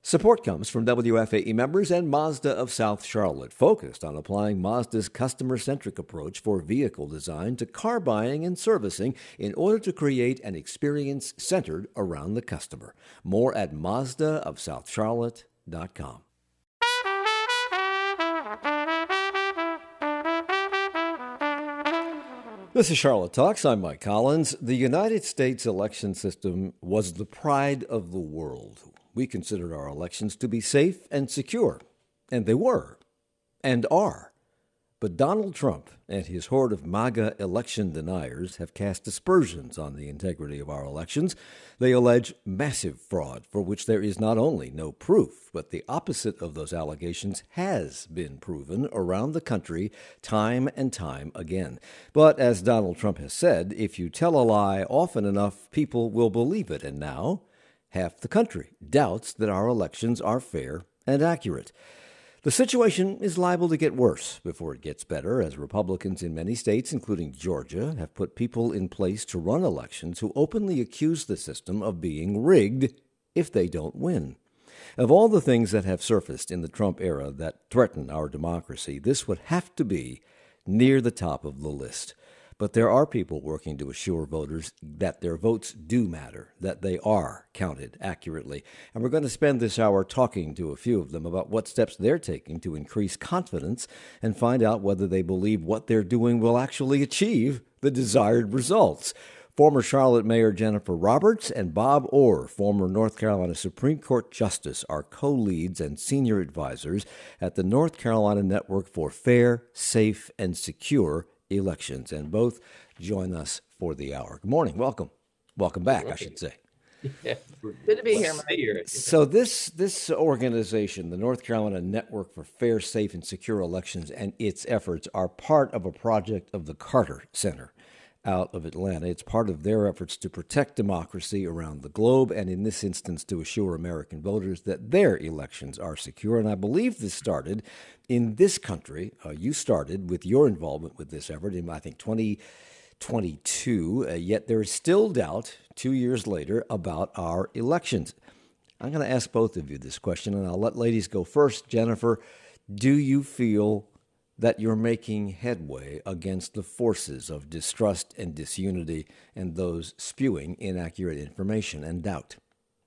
Support comes from WFAE members and Mazda of South Charlotte, focused on applying Mazda's customer-centric approach for vehicle design to car buying and servicing in order to create an experience centered around the customer. More at MazdaofSouthCharlotte.com. This is Charlotte Talks. I'm Mike Collins. The United States election system was the pride of the world. We considered our elections to be safe and secure, and they were, and are. But Donald Trump and his horde of MAGA election deniers have cast aspersions on the integrity of our elections. They allege massive fraud for which there is not only no proof, but the opposite of those allegations has been proven around the country time and time again. But as Donald Trump has said, if you tell a lie often enough, people will believe it. And now, half the country doubts that our elections are fair and accurate. The situation is liable to get worse before it gets better, as Republicans in many states, including Georgia, have put people in place to run elections who openly accuse the system of being rigged if they don't win. Of all the things that have surfaced in the Trump era that threaten our democracy, this would have to be near the top of the list. But there are people working to assure voters that their votes do matter, that they are counted accurately. And we're going to spend this hour talking to a few of them about what steps they're taking to increase confidence and find out whether they believe what they're doing will actually achieve the desired results. Former Charlotte Mayor Jennifer Roberts and Bob Orr, former North Carolina Supreme Court Justice, are co-leads and senior advisors at the North Carolina Network for Fair, Safe, and Secure Elections, and both join us for the hour. Good morning. Welcome. Welcome back, I should say. Yeah. Good to be here, Mike. So this organization, the North Carolina Network for Fair, Safe, and Secure Elections, and its efforts are part of a project of the Carter Center out of Atlanta. It's part of their efforts to protect democracy around the globe, and in this instance, to assure American voters that their elections are secure. And I believe this started in this country. You started with your involvement with this effort in, I think, 2022, yet there is still doubt 2 years later about our elections. I'm going to ask both of you this question, and I'll let ladies go first. Jennifer, do you feel that you're making headway against the forces of distrust and disunity and those spewing inaccurate information and doubt?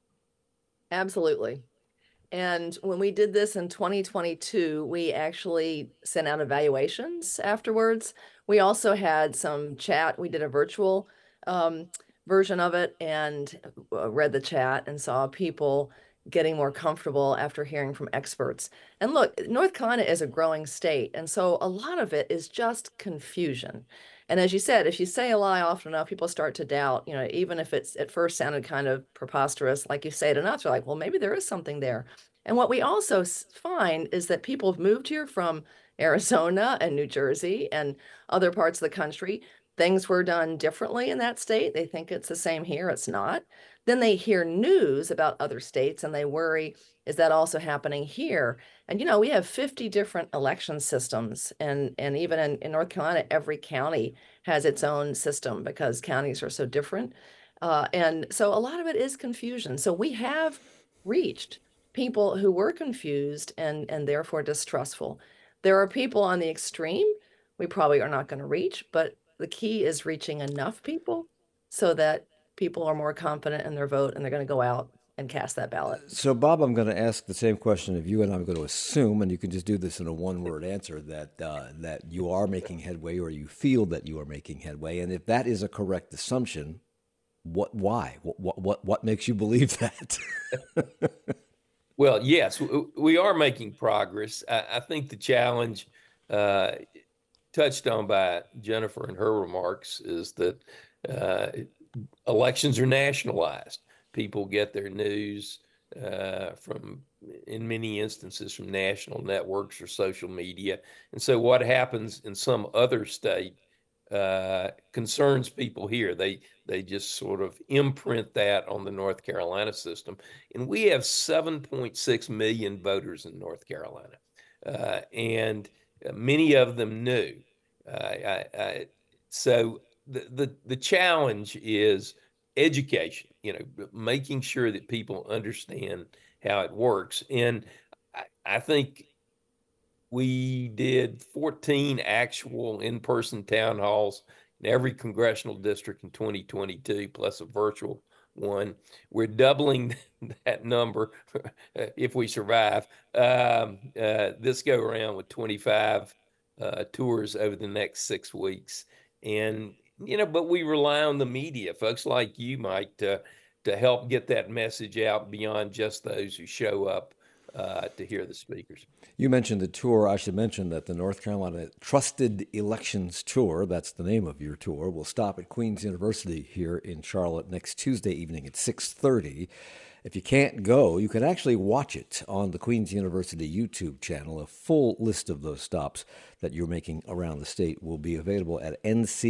Absolutely. And when we did this in 2022, we actually sent out evaluations afterwards. We also had some chat. We did a virtual version of it and read the chat and saw people getting more comfortable after hearing from experts. And look, North Carolina is a growing state, and so a lot of it is just confusion. And as you said, if you say a lie often enough, people start to doubt, even if it's at first sounded kind of preposterous, like you say it enough, they're like, well, maybe there is something there. And what we also find is that people have moved here from Arizona and New Jersey and other parts of the country. Things were done differently in that state. They think it's the same here. It's not. Then they hear news about other states and they worry, is that also happening here? And, we have 50 different election systems. And even in North Carolina, every county has its own system because counties are so different. And so a lot of it is confusion. So we have reached people who were confused and therefore distrustful. There are people on the extreme we probably are not going to reach, but the key is reaching enough people so that people are more confident in their vote and they're going to go out and cast that ballot. So, Bob, I'm going to ask the same question of you, and I'm going to assume, and you can just do this in a one-word answer, that you are making headway, or you feel that you are making headway. And if that is a correct assumption, why? What makes you believe that? Well, yes, we are making progress. I think the challenge touched on by Jennifer in her remarks is that elections are nationalized. People get their news from, in many instances, from national networks or social media. And so what happens in some other state concerns people here. They just sort of imprint that on the North Carolina system. And we have 7.6 million voters in North Carolina. And many of them new. So the challenge is education, making sure that people understand how it works. And I think we did 14 actual in-person town halls in every congressional district in 2022, plus a virtual one. We're doubling that number if we survive this go around with 25 tours over the next 6 weeks. And, but we rely on the media, folks like you, Mike, to help get that message out beyond just those who show up to hear the speakers. You mentioned the tour. I should mention that the North Carolina Trusted Elections Tour, that's the name of your tour, will stop at Queen's University here in Charlotte next Tuesday evening at 6:30. If you can't go, you can actually watch it on the Queen's University YouTube channel. A full list of those stops that you're making around the state will be available at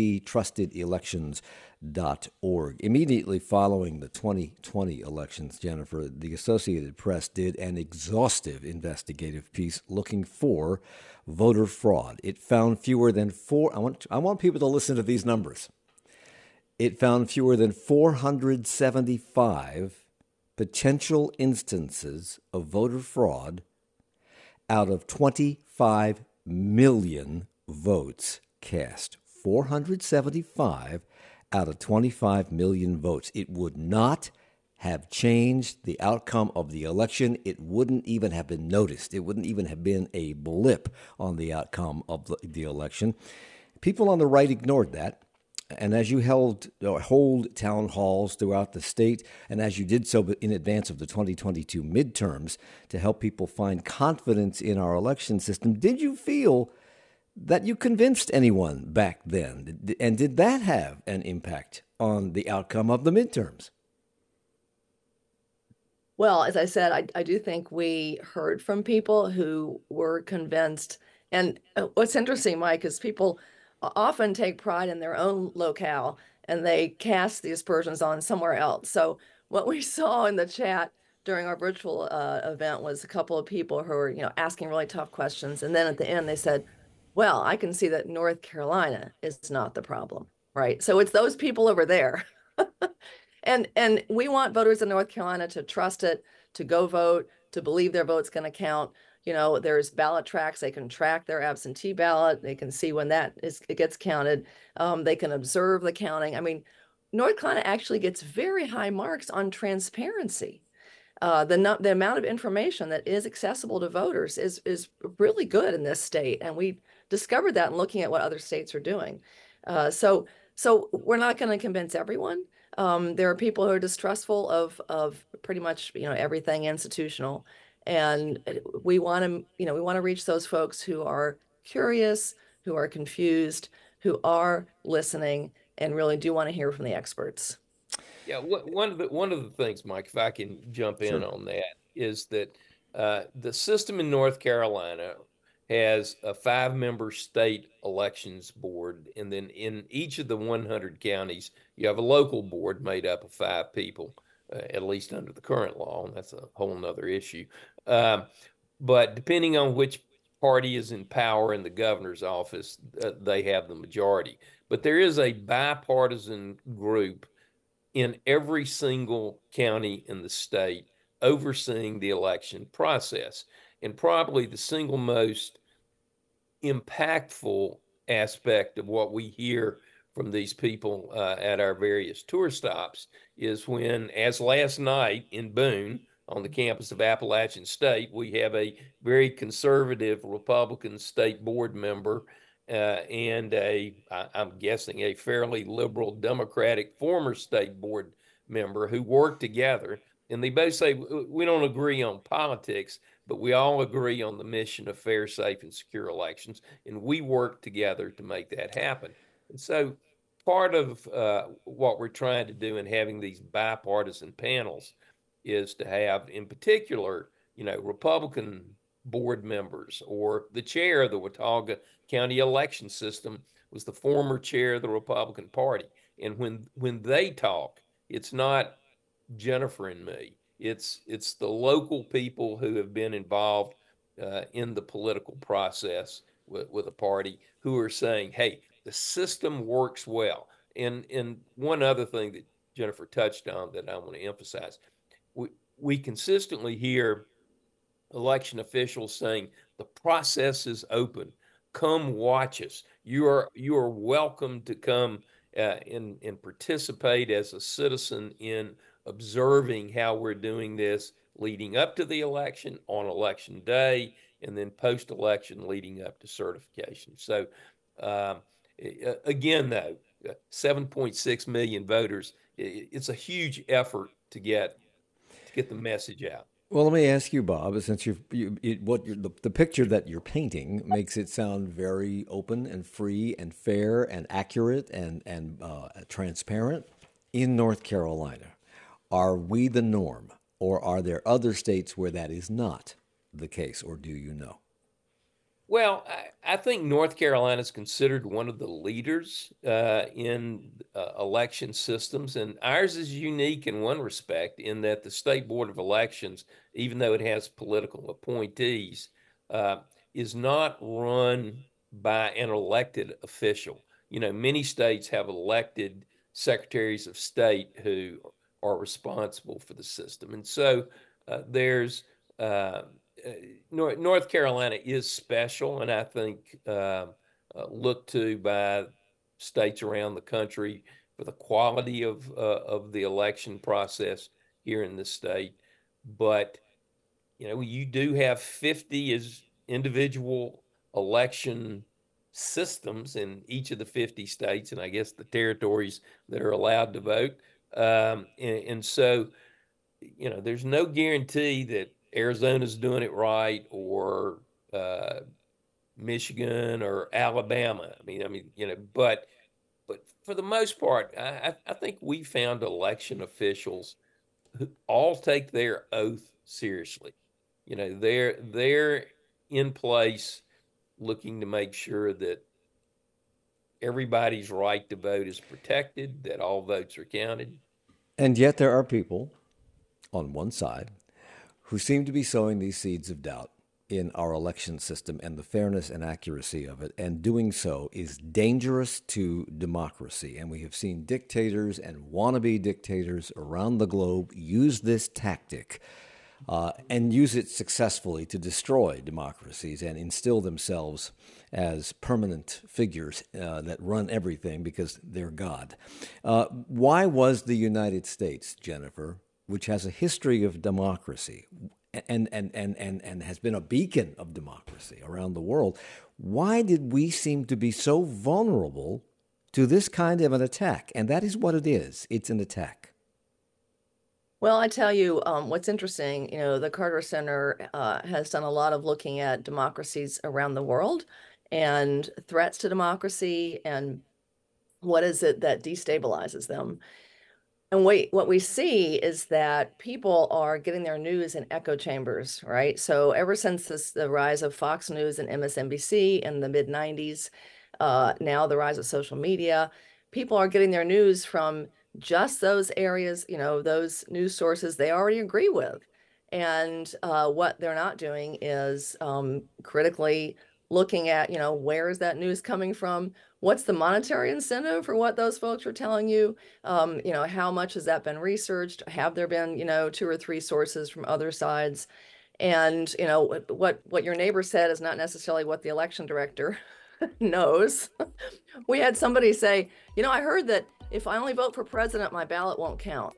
nctrustedelections.org. Immediately following the 2020 elections, Jennifer, the Associated Press did an exhaustive investigative piece looking for voter fraud. It found fewer than I want people to listen to these numbers. It found fewer than 475 potential instances of voter fraud out of 25 million votes cast. 475 out of 25 million votes. It would not have changed the outcome of the election. It wouldn't even have been noticed. It wouldn't even have been a blip on the outcome of the election. People on the right ignored that. And as you hold town halls throughout the state, and as you did so in advance of the 2022 midterms to help people find confidence in our election system, did you feel that you convinced anyone back then? And did that have an impact on the outcome of the midterms? Well, as I said, I do think we heard from people who were convinced. And what's interesting, Mike, is people often take pride in their own locale and they cast the aspersions on somewhere else. So what we saw in the chat during our virtual event was a couple of people who were, asking really tough questions. And then at the end, they said, well, I can see that North Carolina is not the problem, right? So it's those people over there. And we want voters in North Carolina to trust it, to go vote, to believe their vote's going to count. There's ballot tracks. They can track their absentee ballot. They can see when it gets counted. They can observe the counting. I mean, North Carolina actually gets very high marks on transparency. The amount of information that is accessible to voters is really good in this state, and we discovered that in looking at what other states are doing. So we're not going to convince everyone. There are people who are distrustful of pretty much everything institutional. And we want to reach those folks who are curious, who are confused, who are listening, and really do want to hear from the experts. Yeah, one of the things, Mike, if I can jump in on that, is that the system in North Carolina has a 5-member state elections board, and then in each of the 100 counties, you have a local board made up of 5 people. At least under the current law, and that's a whole nother issue. But depending on which party is in power in the governor's office, they have the majority. But there is a bipartisan group in every single county in the state overseeing the election process. And probably the single most impactful aspect of what we hear from these people at our various tour stops is when, as last night in Boone on the campus of Appalachian State, we have a very conservative Republican state board member and I'm guessing a fairly liberal Democratic former state board member who work together. And they both say, we don't agree on politics, but we all agree on the mission of fair, safe, and secure elections. And we work together to make that happen. And so part of what we're trying to do in having these bipartisan panels is to have, in particular, Republican board members, or the chair of the Watauga County election system was the former chair of the Republican Party. And when they talk, it's not Jennifer and me. It's the local people who have been involved in the political process with a party who are saying, hey, the system works well. And one other thing that Jennifer touched on that I want to emphasize, we consistently hear election officials saying the process is open. Come watch us. You are welcome to come and participate as a citizen in observing how we're doing this leading up to the election, on election day, and then post-election leading up to certification. So again, though, 7.6 million voters, it's a huge effort to get the message out. Well, let me ask you, Bob, since the picture that you're painting makes it sound very open and free and fair and accurate and transparent. In North Carolina, are we the norm, or are there other states where that is not the case, or do you know? Well, I think North Carolina is considered one of the leaders in election systems, and ours is unique in one respect in that the State Board of Elections, even though it has political appointees, is not run by an elected official. You know, many states have elected secretaries of state who are responsible for the system, and so there's North Carolina is special, and I think looked to by states around the country for the quality of the election process here in the state. But you know, you do have 50 as individual election systems in each of the 50 states, and I guess the territories that are allowed to vote. And so, you know, there's no guarantee that Arizona's doing it right, or Michigan or Alabama. I mean, you know, but for the most part, I think we found election officials who all take their oath seriously. You know, they're in place looking to make sure that everybody's right to vote is protected, that all votes are counted. And yet there are people on one side who seem to be sowing these seeds of doubt in our election system and the fairness and accuracy of it, and doing so is dangerous to democracy. And we have seen dictators and wannabe dictators around the globe use this tactic and use it successfully to destroy democracies and instill themselves as permanent figures that run everything because they're God. Why was the United States, Jennifer, which has a history of democracy and has been a beacon of democracy around the world, why did we seem to be so vulnerable to this kind of an attack? And that is what it is. It's an attack. Well, I tell you, what's interesting, you know, the Carter Center has done a lot of looking at democracies around the world and threats to democracy and what is it that destabilizes them. And what we see is that people are getting their news in echo chambers, right? So ever since the rise of Fox News and MSNBC in the mid-90s, now the rise of social media, people are getting their news from just those areas, you know, those news sources they already agree with. And what they're not doing is critically looking at, you know, where is that news coming from? What's the monetary incentive for what those folks are telling you? You know, how much has that been researched? Have there been, you know, 2 or 3 sources from other sides? And, you know, what your neighbor said is not necessarily what the election director knows. We had somebody say, you know, I heard that if I only vote for president, my ballot won't count.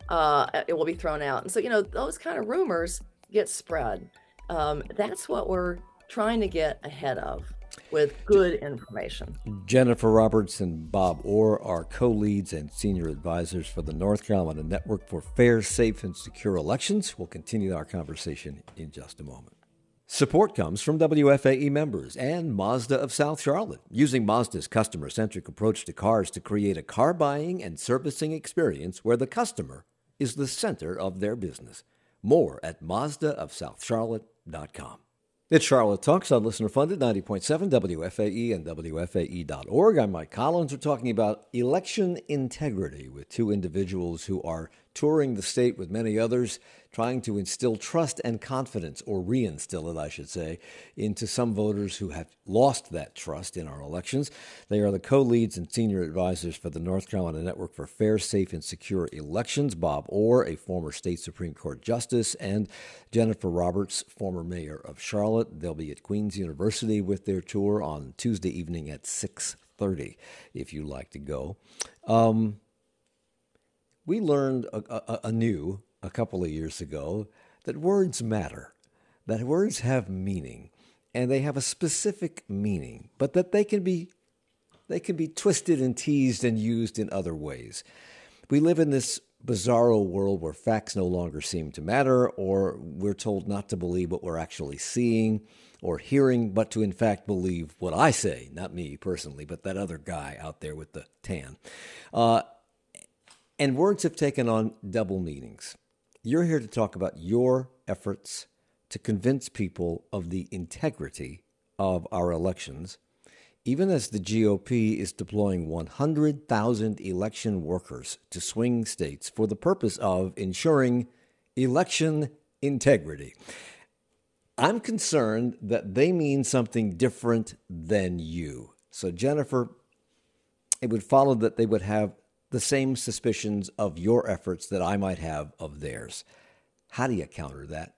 It will be thrown out. And so, you know, those kind of rumors get spread. That's what we're trying to get ahead of with good information. Jennifer Roberts and Bob Orr are co-leads and senior advisors for the North Carolina Network for Fair, Safe, and Secure Elections. We'll continue our conversation in just a moment. Support comes from WFAE members and Mazda of South Charlotte, using Mazda's customer-centric approach to cars to create a car buying and servicing experience where the customer is the center of their business. More at MazdaofSouthCharlotte.com. It's Charlotte Talks on listener-funded 90.7 WFAE and WFAE.org. I'm Mike Collins. We're talking about election integrity with 2 individuals who are touring the state with many others, trying to instill trust and confidence, or reinstill it, I should say, into some voters who have lost that trust in our elections. They are the co-leads and senior advisors for the North Carolina Network for Fair, Safe, and Secure Elections, Bob Orr, a former state Supreme Court justice, and Jennifer Roberts, former mayor of Charlotte. They'll be at Queen's University with their tour on Tuesday evening at 6:30, if you'd like to go. We learned anew a couple of years ago that words matter, that words have meaning, and they have a specific meaning, but that they can be twisted and teased and used in other ways. We live in this bizarro world where facts no longer seem to matter, or we're told not to believe what we're actually seeing or hearing, but to in fact believe what I say, not me personally, but that other guy out there with the tan. And words have taken on double meanings. You're here to talk about your efforts to convince people of the integrity of our elections, even as the GOP is deploying 100,000 election workers to swing states for the purpose of ensuring election integrity. I'm concerned that they mean something different than you. So, Jennifer, it would follow that they would have the same suspicions of your efforts that I might have of theirs. How do you counter that?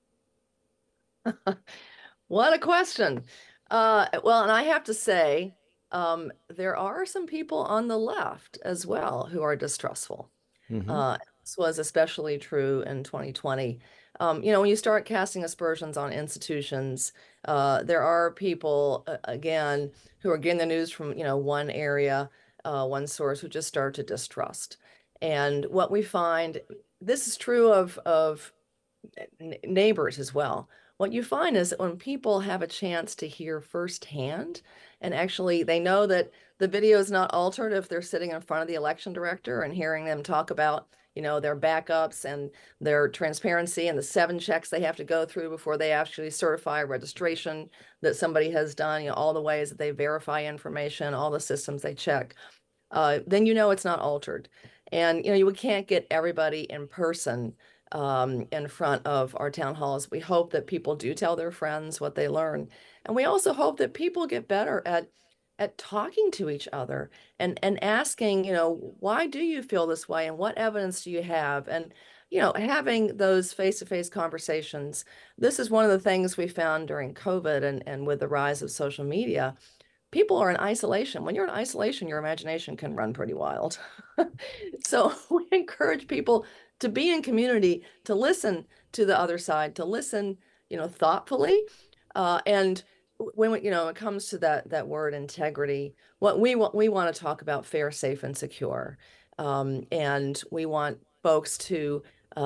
What a question. Well, and I have to say, there are some people on the left as well who are distrustful. This was especially true in 2020. When you start casting aspersions on institutions, there are people, again, who are getting the news from, one area, one source, who just start to distrust. And what we find, this is true of neighbors as well. What you find is that when people have a chance to hear firsthand, and actually they know that the video is not altered if they're sitting in front of the election director and hearing them talk about, their backups and their transparency and the 7 checks they have to go through before they actually certify registration that somebody has done, all the ways that they verify information, all the systems they check, then it's not altered. And, you can't get everybody in person in front of our town halls. We hope that people do tell their friends what they learn. And we also hope that people get better at talking to each other and asking, why do you feel this way and what evidence do you have? And, having those face-to-face conversations. This is one of the things we found during COVID and with the rise of social media. People are in isolation. When you're in isolation, your imagination can run pretty wild. So we encourage people to be in community, to listen to the other side, to listen, thoughtfully. And when it comes to that word integrity, what we want to talk about fair, safe, and secure. And we want folks to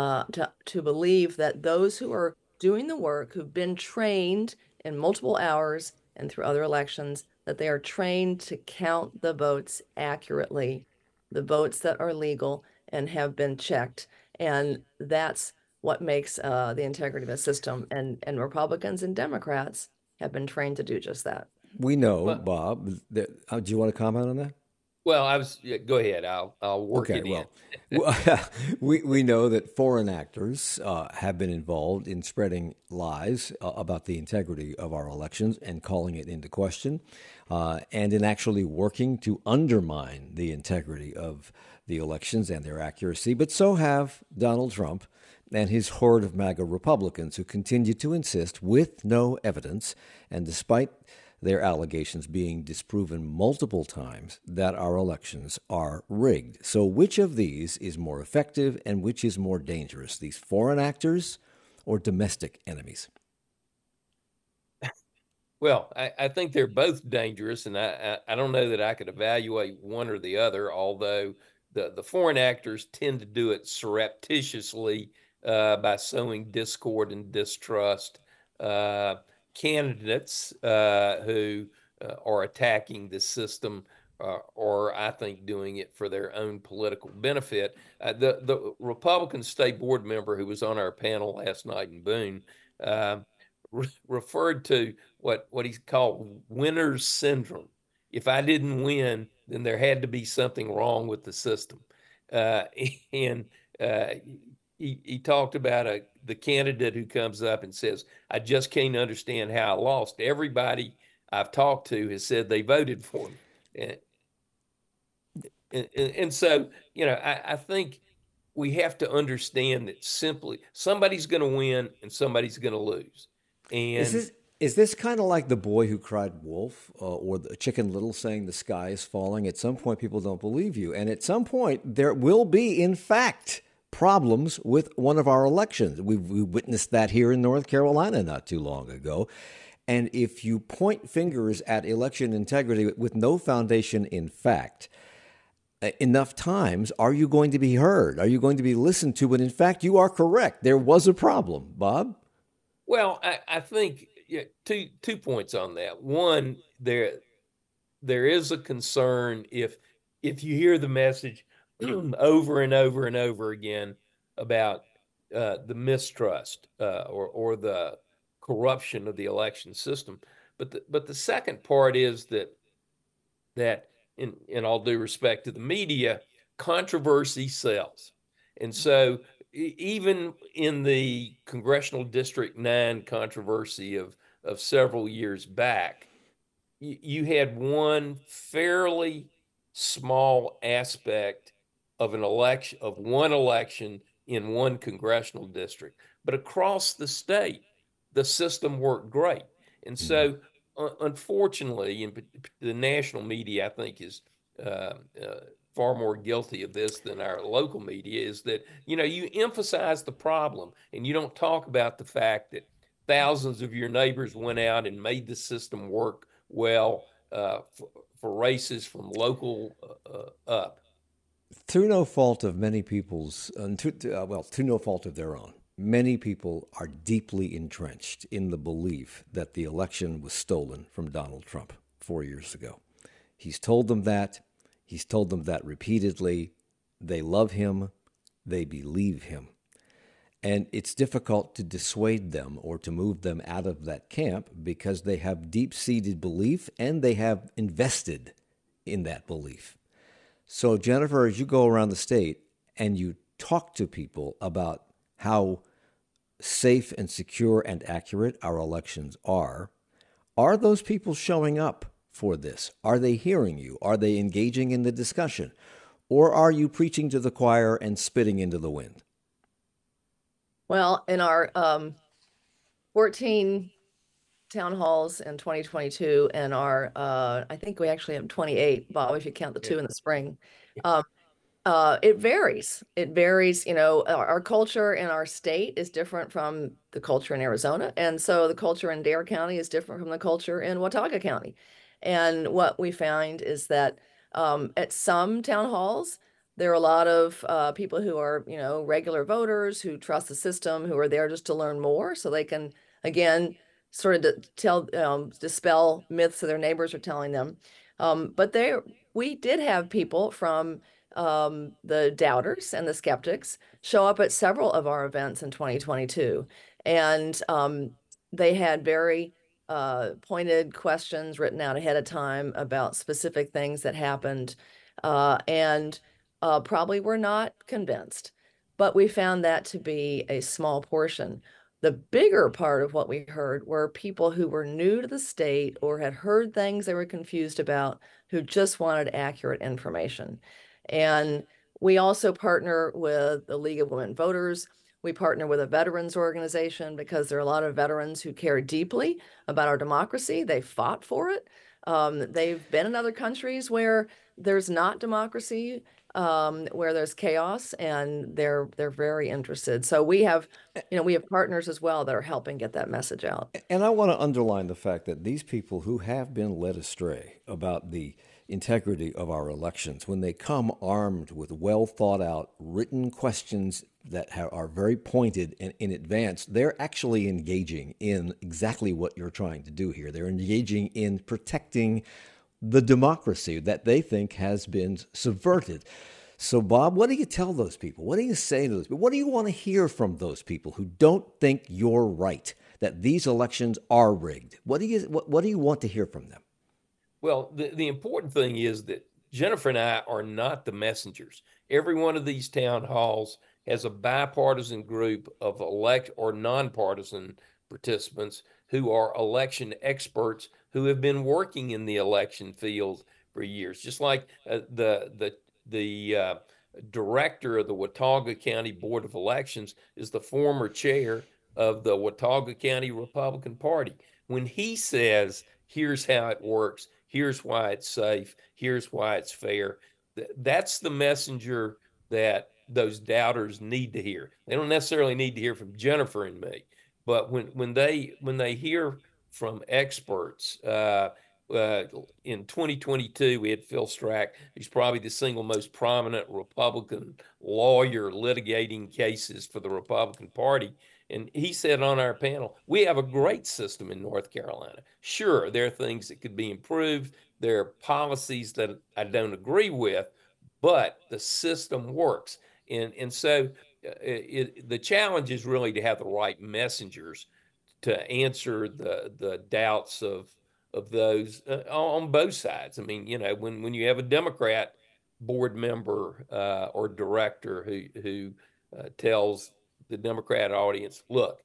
believe that those who are doing the work, who've been trained in multiple hours and through other elections, that they are trained to count the votes accurately, the votes that are legal and have been checked. And that's what makes the integrity of the system. And Republicans and Democrats have been trained to do just that. We know, Well, Bob, that, do you want to comment on that? go ahead. I'll work Okay, it well, in. we know that foreign actors have been involved in spreading lies about the integrity of our elections and calling it into question, and in actually working to undermine the integrity of the elections and their accuracy. But so have Donald Trump and his horde of MAGA Republicans who continue to insist, with no evidence, and despite their allegations being disproven multiple times, that our elections are rigged. So which of these is more effective and which is more dangerous, these foreign actors or domestic enemies? Well, I think they're both dangerous, and I don't know that I could evaluate one or the other, although the foreign actors tend to do it surreptitiously by sowing discord and distrust. Candidates who are attacking the system or I think doing it for their own political benefit. The Republican state board member who was on our panel last night in Boone referred to what he called winner's syndrome. If I didn't win, then there had to be something wrong with the system. And uh, he talked about the candidate who comes up and says, "I just can't understand how I lost." Everybody I've talked to has said they voted for me, and so I think we have to understand that simply somebody's going to win and somebody's going to lose, Is and this kind of like the boy who cried wolf, or the Chicken Little saying the sky is falling? At some point, people don't believe you, and at some point, there will be, in fact, problems with one of our elections. We witnessed that here in North Carolina not too long ago. And if you point fingers at election integrity with no foundation in fact, enough times, are you going to be heard? Are you going to be listened to? When in fact, you are correct. There was a problem, Bob. well, I think two points on that. One, there is a concern if you hear the message over and over and over again about the mistrust or the corruption of the election system. But the second part is that in all due respect to the media, controversy sells, and so even in the Congressional District 9 controversy of several years back, you had one fairly small aspect of an election of one election in one congressional district, but across the state, the system worked great. And so, unfortunately, the national media, I think, is uh, uh, far more guilty of this than our local media. Is that you emphasize the problem and you don't talk about the fact that thousands of your neighbors went out and made the system work well for races from local up. Through no fault of many people's, through no fault of their own, many people are deeply entrenched in the belief that the election was stolen from Donald Trump 4 years ago. He's told them that. He's told them that repeatedly. They love him. They believe him. And it's difficult to dissuade them or to move them out of that camp because they have deep-seated belief and they have invested in that belief. So, Jennifer, as you go around the state and you talk to people about how safe and secure and accurate our elections are those people showing up for this? Are they hearing you? Are they engaging in the discussion? Or are you preaching to the choir and spitting into the wind? Well, in our 14 town halls in 2022 and our I think we actually have 28, Bob, if you count the two in the spring. It varies. It varies. Our culture in our state is different from the culture in Arizona. And so the culture in Dare County is different from the culture in Watauga County. And what we find is that at some town halls, there are a lot of people who are, regular voters who trust the system, who are there just to learn more so they can, again, sort of dispel myths that their neighbors are telling them. But we did have people from the doubters and the skeptics show up at several of our events in 2022. And they had very pointed questions written out ahead of time about specific things that happened. And probably were not convinced, but we found that to be a small portion. The bigger part of what we heard were people who were new to the state or had heard things they were confused about, who just wanted accurate information. And we also partner with the League of Women Voters. We partner with a veterans organization because there are a lot of veterans who care deeply about our democracy. They fought for it. They've been in other countries where there's not democracy, where there's chaos, and they're very interested. So we have partners as well that are helping get that message out. And I want to underline the fact that these people who have been led astray about the integrity of our elections, when they come armed with well thought out written questions that are very pointed in advance, they're actually engaging in exactly what you're trying to do here. They're engaging in protecting the democracy that they think has been subverted. So, Bob, what do you tell those people? What do you say to those people? What do you want to hear from those people who don't think you're right, that these elections are rigged? What do you want to hear from them? Well, the important thing is that Jennifer and I are not the messengers. Every one of these town halls has a bipartisan group of elect or nonpartisan participants who are election experts who have been working in the election field for years. Just like the director of the Watauga County Board of Elections is the former chair of the Watauga County Republican Party. When he says, here's how it works, here's why it's safe, here's why it's fair, that's the messenger that those doubters need to hear. They don't necessarily need to hear from Jennifer and me, but when they hear from experts, in 2022, we had Phil Strack. He's probably the single most prominent Republican lawyer litigating cases for the Republican Party. And he said on our panel, we have a great system in North Carolina. Sure, there are things that could be improved. There are policies that I don't agree with, but the system works. And so the challenge is really to have the right messengers to answer the doubts of those on both sides. I mean, when you have a Democrat board member or director who tells the Democrat audience, look,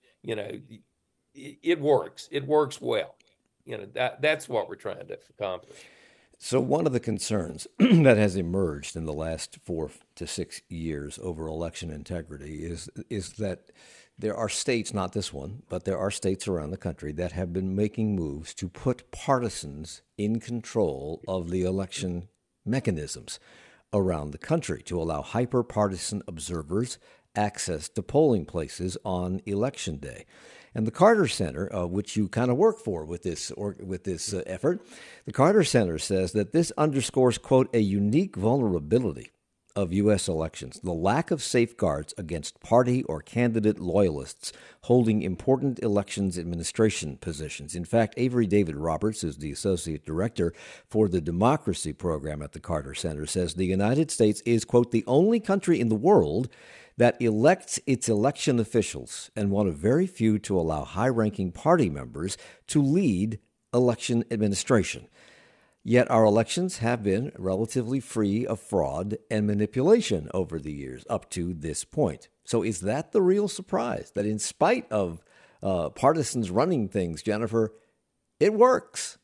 it works. It works well. That's what we're trying to accomplish. So one of the concerns that has emerged in the last 4 to 6 years over election integrity is that there are states, not this one, but there are states around the country that have been making moves to put partisans in control of the election mechanisms around the country to allow hyper-partisan observers access to polling places on Election Day. And the Carter Center, which you kind of work for with this effort, the Carter Center says that this underscores, quote, a unique vulnerability of U.S. elections, the lack of safeguards against party or candidate loyalists holding important elections administration positions. In fact, Avery David Roberts is the associate director for the democracy program at the Carter Center, says the United States is, quote, the only country in the world that elects its election officials and one of very few to allow high-ranking party members to lead election administration. Yet our elections have been relatively free of fraud and manipulation over the years up to this point. So is that the real surprise, that in spite of partisans running things, Jennifer, it works?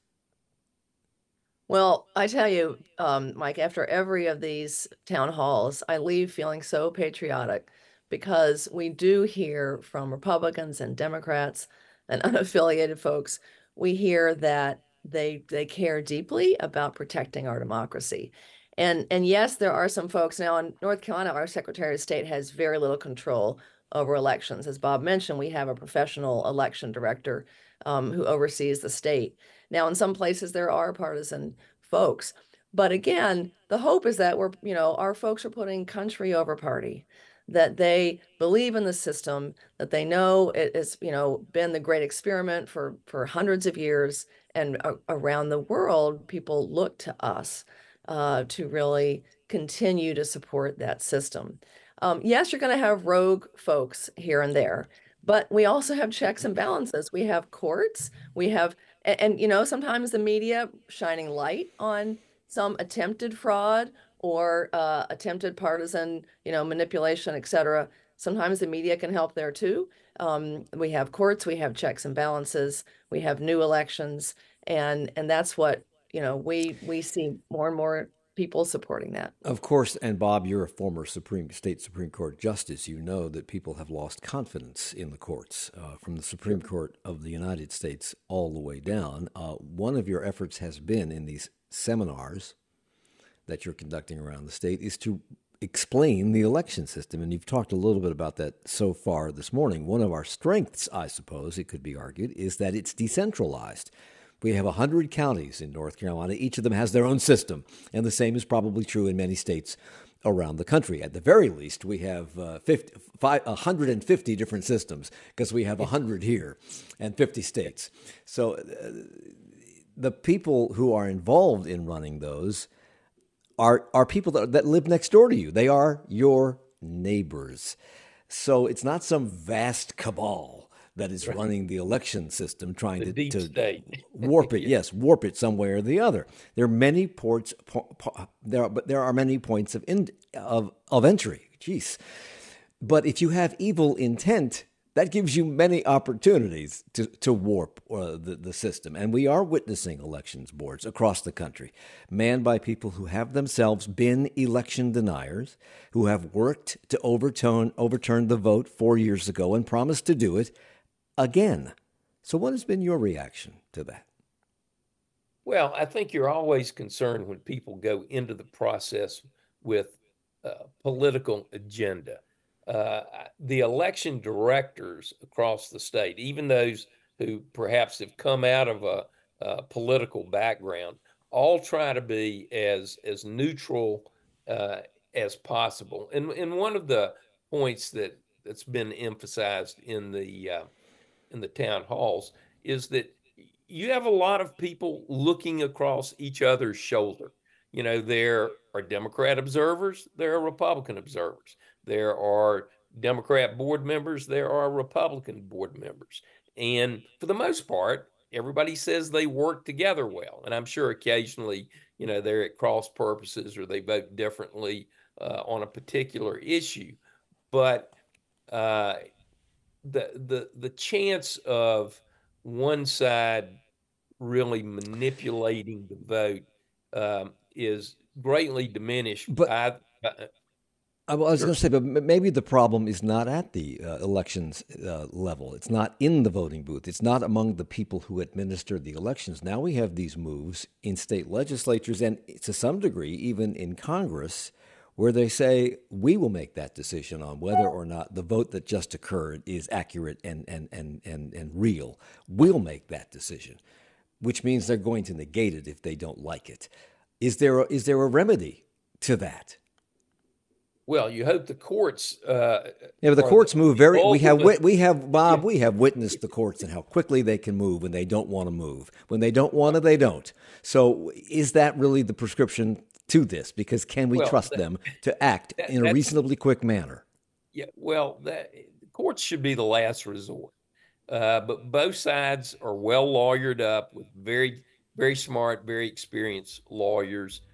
Well, I tell you, Mike, after every of these town halls, I leave feeling so patriotic because we do hear from Republicans and Democrats and unaffiliated folks, we hear that they care deeply about protecting our democracy. And yes, there are some folks now in North Carolina, our Secretary of State has very little control over elections. As Bob mentioned, we have a professional election director who oversees the state. Now, in some places, there are partisan folks. But again, the hope is that our folks are putting country over party, that they believe in the system, that they know it has, been the great experiment for hundreds of years. And around the world, people look to us to really continue to support that system. Yes, you're going to have rogue folks here and there, but we also have checks and balances. We have courts, we have, and sometimes the media shining light on some attempted fraud or attempted partisan, manipulation, et cetera. Sometimes the media can help there too. We have courts, we have checks and balances, we have new elections, and that's what, we see more and more people supporting that. Of course, and Bob, you're a former State Supreme Court justice. You know that people have lost confidence in the courts, from the Supreme Court of the United States all the way down. One of your efforts has been in these seminars that you're conducting around the state is to explain the election system, and you've talked a little bit about that so far this morning. One of our strengths, I suppose, it could be argued, is that it's decentralized. We have 100 counties in North Carolina. Each of them has their own system, and the same is probably true in many states around the country. At the very least, we have 150 different systems because we have 100 here and 50 states. So the people who are involved in running those are people that live next door to you. They are your neighbors. So it's not some vast cabal that is running the election system, trying to warp it. Yes, warp it some way or the other. There are many there are many points of entry. Jeez. But if you have evil intent, that gives you many opportunities to warp the system. And we are witnessing elections boards across the country, manned by people who have themselves been election deniers, who have worked to overturn the vote 4 years ago and promised to do it again. So what has been your reaction to that? Well, I think you're always concerned when people go into the process with a political agenda. The election directors across the state, even those who perhaps have come out of a political background, all try to be as neutral as possible. And one of the points that's been emphasized in the town halls is that you have a lot of people looking across each other's shoulder. You know, there are Democrat observers, there are Republican observers. There are Democrat board members, there are Republican board members. And for the most part, everybody says they work together well. And I'm sure occasionally, you know, they're at cross purposes or they vote differently on a particular issue. But the chance of one side really manipulating the vote is greatly diminished. But I was Sure. going to say, but maybe the problem is not at the elections level. It's not in the voting booth. It's not among the people who administer the elections. Now we have these moves in state legislatures and to some degree even in Congress where they say, we will make that decision on whether or not the vote that just occurred is accurate and real. We'll make that decision, which means they're going to negate it if they don't like it. Is there a remedy to that? Well, you hope the courts. Yeah, but the courts move very. We have witnessed the courts and how quickly they can move when they don't want to move. When they don't want to, they don't. So, is that really the prescription to this? Because can we trust them to act in a reasonably quick manner? Yeah, well, the courts should be the last resort. But both sides are well lawyered up with very, very smart, very experienced lawyers,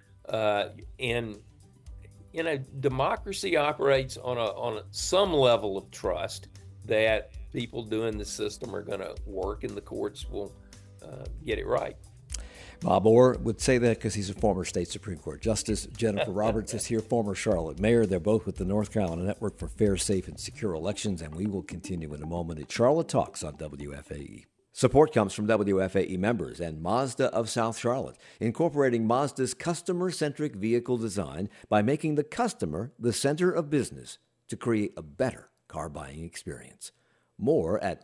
and you know, democracy operates on some level of trust that people doing the system are going to work, and the courts will get it right. Bob Orr would say that because he's a former state Supreme Court Justice. Jennifer Roberts is here, former Charlotte mayor. They're both with the North Carolina Network for Fair, Safe, and Secure Elections, and we will continue in a moment at Charlotte Talks on WFAE. Support comes from WFAE members and Mazda of South Charlotte, incorporating Mazda's customer-centric vehicle design by making the customer the center of business to create a better car buying experience. More at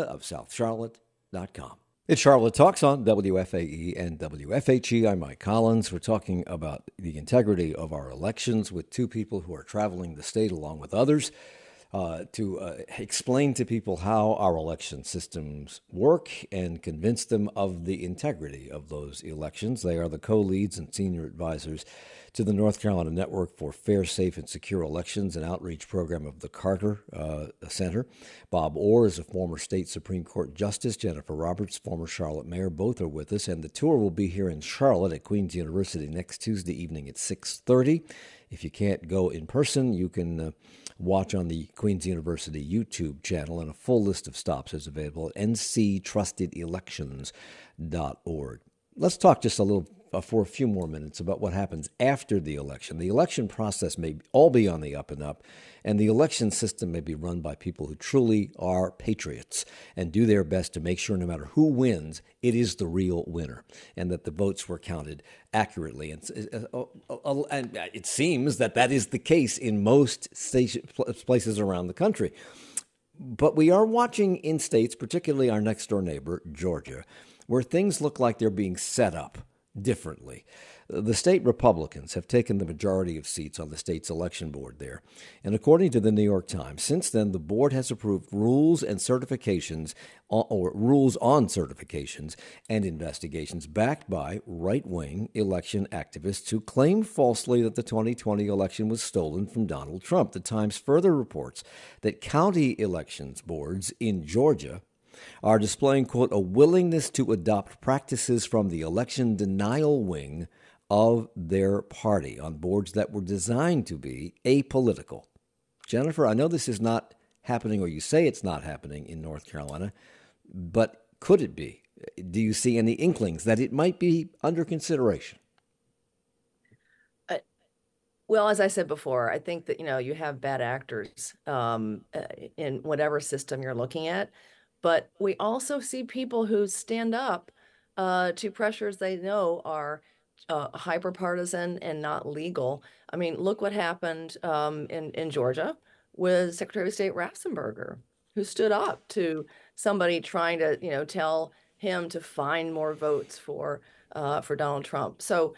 mazdaofsouthcharlotte.com. It's Charlotte Talks on WFAE and WFHE. I'm Mike Collins. We're talking about the integrity of our elections with two people who are traveling the state along with others to explain to people how our election systems work and convince them of the integrity of those elections. They are the co-leads and senior advisors to the North Carolina Network for Fair, Safe, and Secure Elections, an outreach program of the Carter Center. Bob Orr is a former state Supreme Court Justice. Jennifer Roberts, former Charlotte mayor. Both are with us, and the tour will be here in Charlotte at Queen's University next Tuesday evening at 6:30. If you can't go in person, you can watch on the Queen's University YouTube channel, and a full list of stops is available at nctrustedelections.org. Let's talk just a little for a few more minutes about what happens after the election. The election process may all be on the up and up, and the election system may be run by people who truly are patriots and do their best to make sure no matter who wins, it is the real winner and that the votes were counted accurately. And it seems that is the case in most places around the country. But we are watching in states, particularly our next door neighbor, Georgia, where things look like they're being set up differently. The state Republicans have taken the majority of seats on the state's election board there. And according to the New York Times, since then, the board has approved rules and certifications, or rules on certifications and investigations backed by right-wing election activists who claim falsely that the 2020 election was stolen from Donald Trump. The Times further reports that county elections boards in Georgia are displaying, quote, a willingness to adopt practices from the election denial wing of their party on boards that were designed to be apolitical. Jennifer, I know this is not happening, or you say it's not happening in North Carolina, but could it be? Do you see any inklings that it might be under consideration? Uh, Well, as I said before, I think that, you have bad actors in whatever system you're looking at, but we also see people who stand up to pressures they know are hyper partisan and not legal. I mean, look what happened in Georgia with Secretary of State Ratzenberger, who stood up to somebody trying to, tell him to find more votes for Donald Trump. So,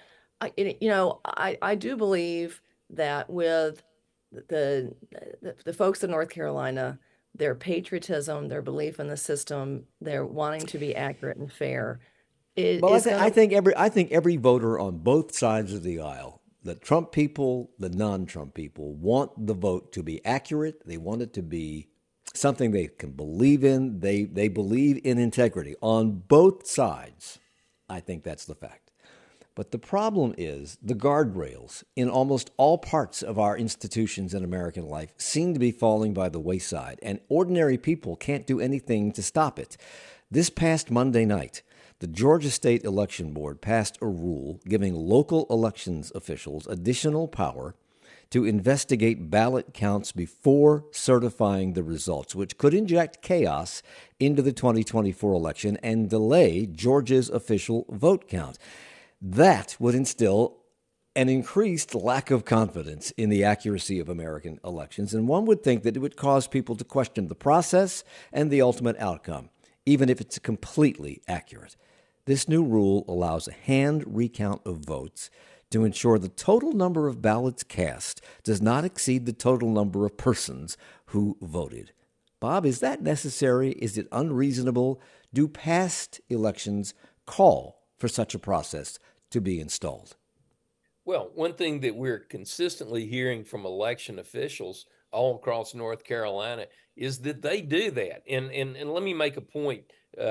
I do believe that with the, the folks in North Carolina, their patriotism, their belief in the system, their wanting to be accurate and fair, Well, is going to. I think every voter on both sides of the aisle, the Trump people, the non-Trump people, want the vote to be accurate. They want it to be something they can believe in. They believe in integrity on both sides. I think that's the fact. But the problem is the guardrails in almost all parts of our institutions in American life seem to be falling by the wayside, and ordinary people can't do anything to stop it. This past Monday night, the Georgia State Election Board passed a rule giving local elections officials additional power to investigate ballot counts before certifying the results, which could inject chaos into the 2024 election and delay Georgia's official vote count. That would instill an increased lack of confidence in the accuracy of American elections, and one would think that it would cause people to question the process and the ultimate outcome, even if it's completely accurate. This new rule allows a hand recount of votes to ensure the total number of ballots cast does not exceed the total number of persons who voted. Bob, is that necessary? Is it unreasonable? Do past elections call for such a process to be installed? Well, one thing that we're consistently hearing from election officials all across North Carolina is that they do that. And let me make a point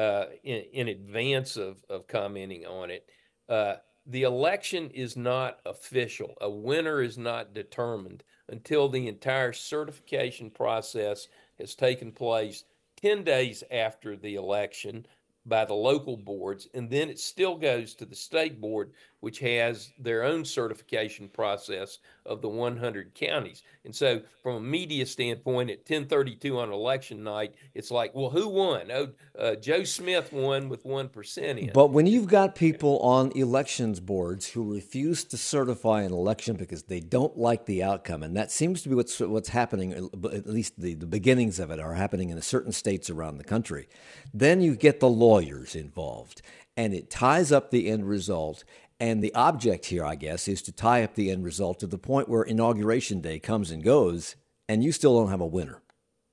in advance of commenting on it. The election is not official. A winner is not determined until the entire certification process has taken place 10 days after the election by the local boards, and then it still goes to the state board, which has their own certification process of the 100 counties. And so, from a media standpoint, at 10:32 on election night, it's like, well, who won? Oh, Joe Smith won with 1% in. But when you've got people on elections boards who refuse to certify an election because they don't like the outcome, and that seems to be what's happening, at least the beginnings of it are happening in certain states around the country, then you get the lawyers involved, and it ties up the end result. And the object here, I guess, is to tie up the end result to the point where Inauguration Day comes and goes, and you still don't have a winner.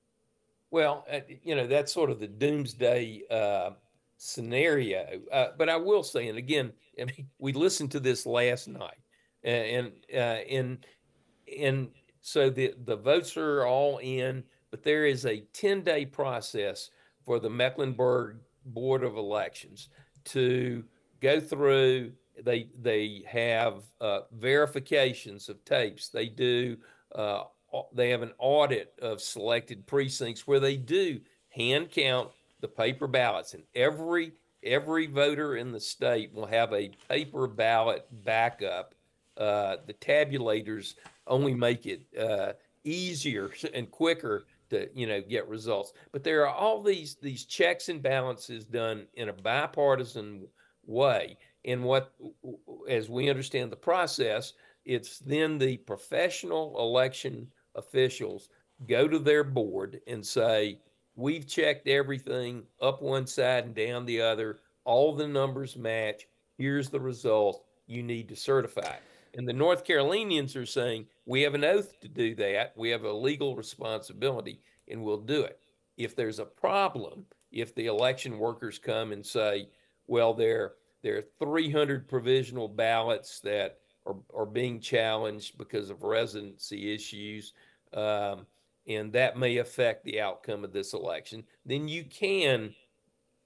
Well, that's sort of the doomsday scenario. But I will say, and again, I mean, we listened to this last night, and so the votes are all in, but there is a 10-day process for the Mecklenburg Board of Elections to go through. They have verifications of tapes. Uh, they have an audit of selected precincts where they do hand count the paper ballots, and every voter in the state will have a paper ballot backup. The tabulators only make it easier and quicker to get results. But there are all these checks and balances done in a bipartisan way. And as we understand the process, it's then the professional election officials go to their board and say, we've checked everything up one side and down the other. All the numbers match. Here's the result. You need to certify. And the North Carolinians are saying, we have an oath to do that. We have a legal responsibility, and we'll do it. If there's a problem, if the election workers come and say, well, there are 300 provisional ballots that are being challenged because of residency issues, and that may affect the outcome of this election, then you can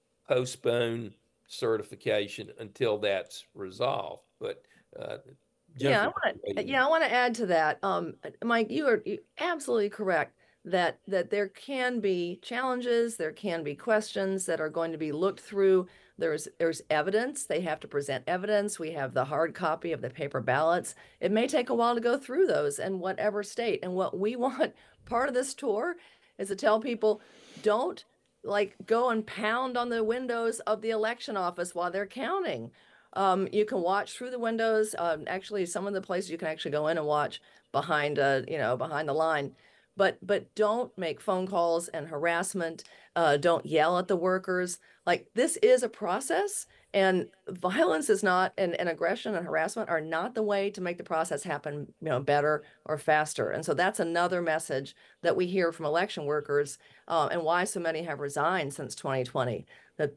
postpone certification until that's resolved. But Jennifer, I want to add to that. Mike, you're absolutely correct that there can be challenges, there can be questions that are going to be looked through. There's evidence. They have to present evidence. We have the hard copy of the paper ballots. It may take a while to go through those in whatever state. And what we want, part of this tour, is to tell people, don't like go and pound on the windows of the election office while they're counting. You can watch through the windows. Actually, some of the places you can actually go in and watch behind, behind the line. But don't make phone calls and harassment. Don't yell at the workers. Like, this is a process, and violence is not, and aggression and harassment are not the way to make the process happen, better or faster. And so that's another message that we hear from election workers, and why so many have resigned since 2020. That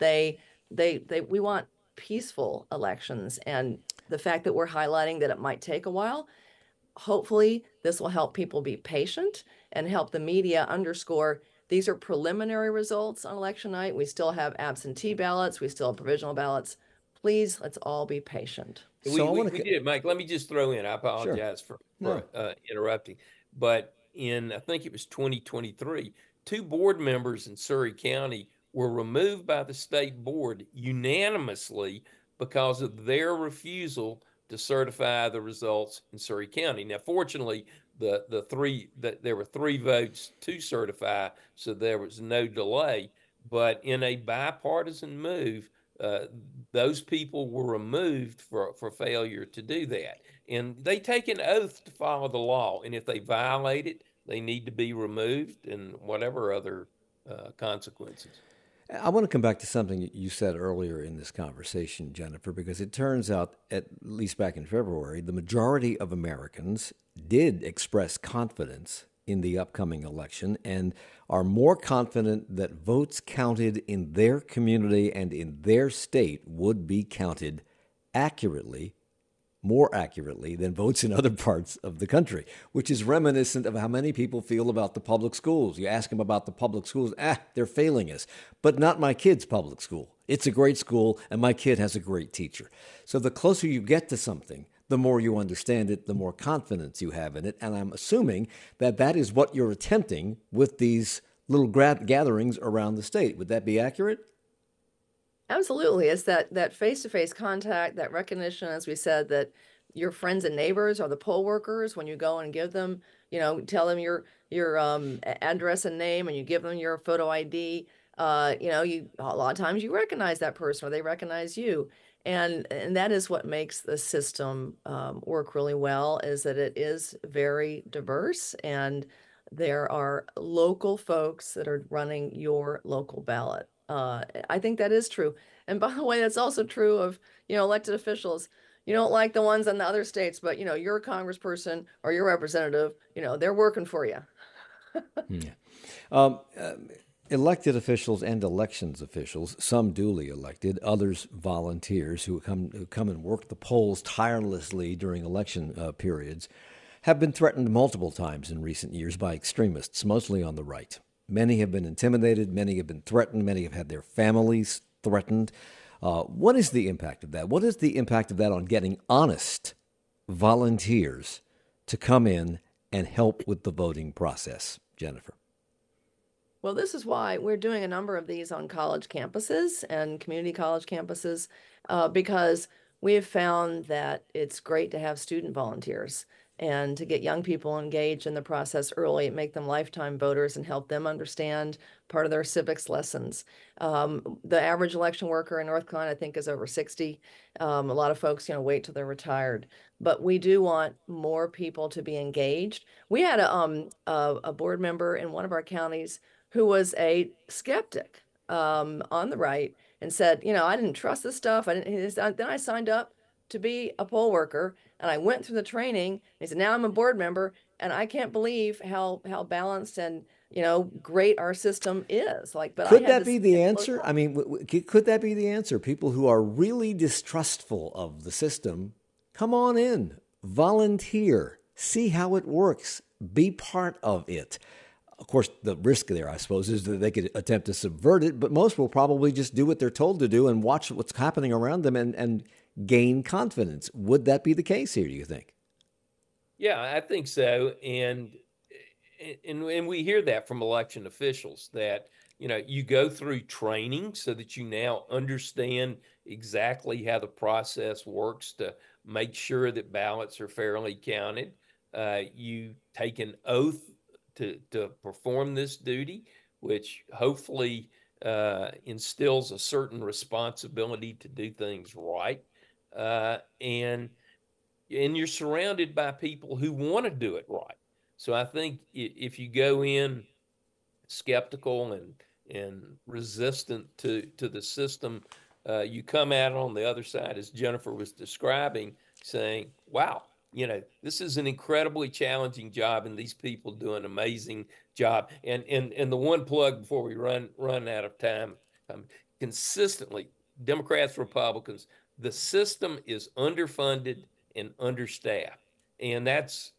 we want peaceful elections, and the fact that we're highlighting that it might take a while. Hopefully, this will help people be patient and help the media underscore these are preliminary results on election night. We still have absentee ballots. We still have provisional ballots. Please, let's all be patient. We did, Mike. Let me just throw in. I apologize for interrupting. But I think it was 2023, 2 board members in Surry County were removed by the state board unanimously because of their refusal to certify the results in Surry County. Now, fortunately, there were 3 votes to certify, so there was no delay. But in a bipartisan move, those people were removed for failure to do that. And they take an oath to follow the law. And if they violate it, they need to be removed and whatever other consequences. I want to come back to something you said earlier in this conversation, Jennifer, because it turns out, at least back in February, the majority of Americans did express confidence in the upcoming election and are more confident that votes counted in their community and in their state would be counted accurately, more accurately than votes in other parts of the country, which is reminiscent of how many people feel about the public schools. You ask them about the public schools, they're failing us, but not my kid's public school. It's a great school, and my kid has a great teacher. So the closer you get to something, the more you understand it, the more confidence you have in it. And I'm assuming that is what you're attempting with these little gatherings around the state. Would that be accurate? Absolutely. It's that face-to-face contact, that recognition, as we said, that your friends and neighbors are the poll workers. When you go and give them, tell them your address and name, and you give them your photo ID, a lot of times you recognize that person or they recognize you. And that is what makes the system work really well, is that it is very diverse, and there are local folks that are running your local ballot. I think that is true. And by the way, that's also true of, elected officials. You don't like the ones in the other states, but, your congressperson or your representative, they're working for you. Yeah. Elected officials and elections officials, some duly elected, others volunteers who come and work the polls tirelessly during election periods, have been threatened multiple times in recent years by extremists, mostly on the right. Many have been intimidated, many have been threatened, many have had their families threatened. What is the impact of that? What is the impact of that on getting honest volunteers to come in and help with the voting process, Jennifer? Well, this is why we're doing a number of these on college campuses and community college campuses, because we have found that it's great to have student volunteers and to get young people engaged in the process early, make them lifetime voters and help them understand part of their civics lessons. The average election worker in North Carolina, I think, is over 60. A lot of folks, wait till they're retired. But we do want more people to be engaged. We had a board member in one of our counties who was a skeptic on the right and said, I didn't trust this stuff. Then I signed up to be a poll worker, and I went through the training. And he said, now I'm a board member, and I can't believe how balanced and great our system is. Could that be the answer? I mean, could that be the answer? People who are really distrustful of the system, come on in, volunteer, see how it works, be part of it. Of course, the risk there, I suppose, is that they could attempt to subvert it, but most will probably just do what they're told to do and watch what's happening around them and gain confidence. Would that be the case here, do you think? Yeah, I think so. And we hear that from election officials that, you go through training so that you now understand exactly how the process works to make sure that ballots are fairly counted. You take an oath to perform this duty, which hopefully instills a certain responsibility to do things right. And you're surrounded by people who want to do it right. So I think if you go in skeptical and resistant to the system, you come out on the other side, as Jennifer was describing, saying, wow, this is an incredibly challenging job, and these people do an amazing job. And the one plug before we run out of time, consistently, Democrats, Republicans, the system is underfunded and understaffed, and that's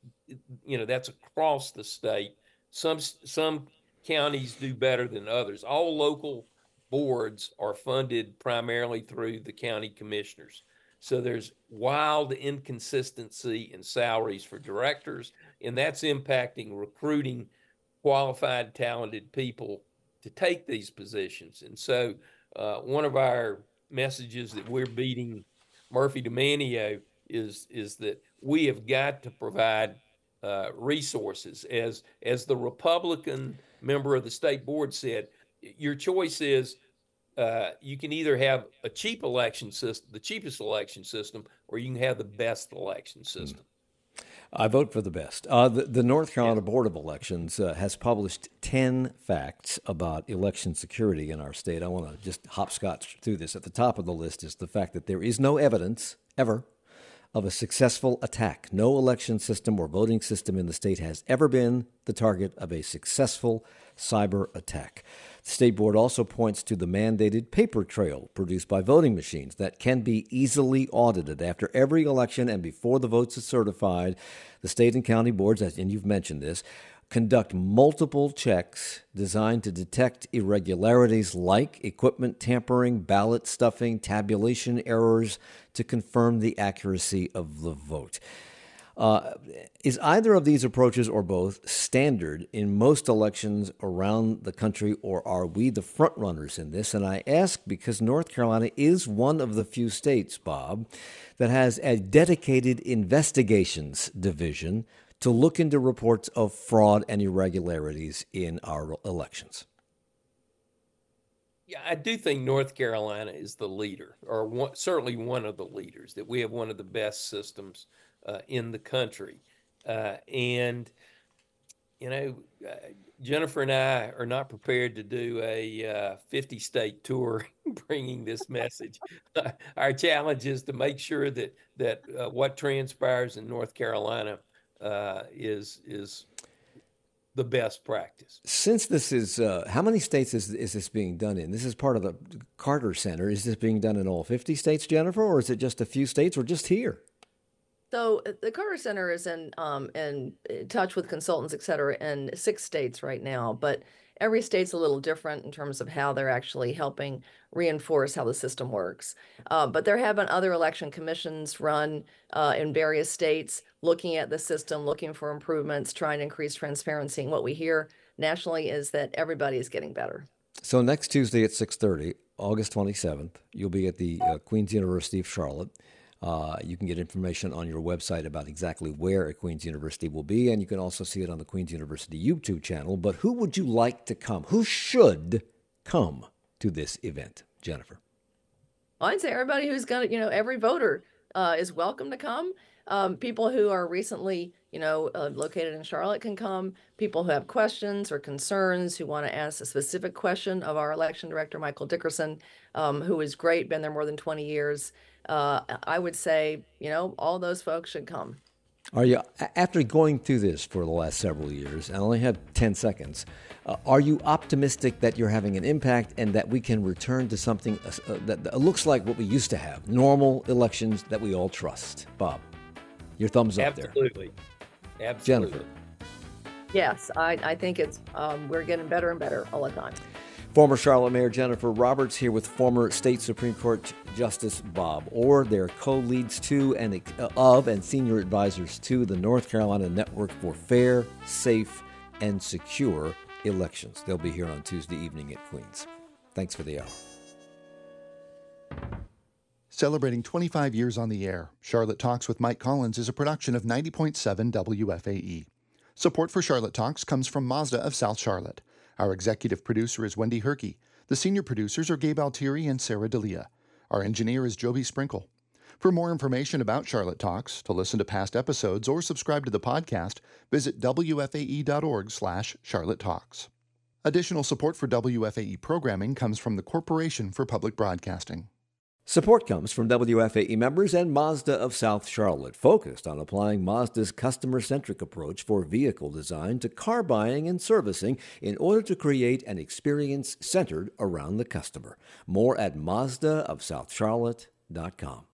across the state. Some counties do better than others. All local boards are funded primarily through the county commissioners. So there's wild inconsistency in salaries for directors, and that's impacting recruiting qualified, talented people to take these positions. And so one of our messages that we're beating Murphy DiManio is that we have got to provide resources. As the Republican member of the state board said, your choice is you can either have a cheap election system, the cheapest election system, or you can have the best election system. I vote for the best. The North Carolina Board of Elections has published 10 facts about election security in our state. I want to just hopscotch through this. At the top of the list is the fact that there is no evidence ever of a successful attack. No election system or voting system in the state has ever been the target of a successful cyber attack. The state board also points to the mandated paper trail produced by voting machines that can be easily audited after every election and before the votes are certified. The state and county boards, and you've mentioned this, conduct multiple checks designed to detect irregularities like equipment tampering, ballot stuffing, tabulation errors to confirm the accuracy of the vote. Is either of these approaches or both standard in most elections around the country, or are we the front runners in this? And I ask because North Carolina is one of the few states, Bob, that has a dedicated investigations division to look into reports of fraud and irregularities in our elections. Yeah, I do think North Carolina is the leader, or certainly one of the leaders, that we have one of the best systems in the country. Jennifer and I are not prepared to do a 50-state tour bringing this message. Our challenge is to make sure that what transpires in North Carolina is the best practice. Since this is, how many states is this being done in? This is part of the Carter Center. Is this being done in all 50 states, Jennifer, or is it just a few states, or just here? So the Carter Center is in touch with consultants, et cetera, in 6 states right now, but every state's a little different in terms of how they're actually helping reinforce how the system works. But there have been other election commissions run in various states looking at the system, looking for improvements, trying to increase transparency. And what we hear nationally is that everybody is getting better. So next Tuesday at 6:30, August 27th, you'll be at the Queen's University of Charlotte. You can get information on your website about exactly where at Queen's University will be, and you can also see it on the Queen's University YouTube channel. But who would you like to come? Who should come to this event, Jennifer? Well, I'd say everybody who's got, every voter is welcome to come. People who are recently, located in Charlotte can come. People who have questions or concerns, who want to ask a specific question of our election director, Michael Dickerson, who is great, been there more than 20 years. I would say, all those folks should come. Are you, after going through this for the last several years, I only have 10 seconds, are you optimistic that you're having an impact and that we can return to something that looks like what we used to have, normal elections that we all trust? Bob, your thumbs up there. Absolutely. Jennifer. Yes, I think it's we're getting better and better all the time. Former Charlotte Mayor Jennifer Roberts here with former State Supreme Court Justice Bob Orr. They're co-leads to and senior advisors to the North Carolina Network for Fair, Safe, and Secure Elections. They'll be here on Tuesday evening at Queens. Thanks for the hour. Celebrating 25 years on the air, Charlotte Talks with Mike Collins is a production of 90.7 WFAE. Support for Charlotte Talks comes from Mazda of South Charlotte. Our executive producer is Wendy Herkey. The senior producers are Gabe Altieri and Sarah D'Elia. Our engineer is Joby Sprinkle. For more information about Charlotte Talks, to listen to past episodes, or subscribe to the podcast, visit wfae.org/Charlotte Talks. Additional support for WFAE programming comes from the Corporation for Public Broadcasting. Support comes from WFAE members and Mazda of South Charlotte, focused on applying Mazda's customer-centric approach for vehicle design to car buying and servicing in order to create an experience centered around the customer. More at mazdaofsouthcharlotte.com.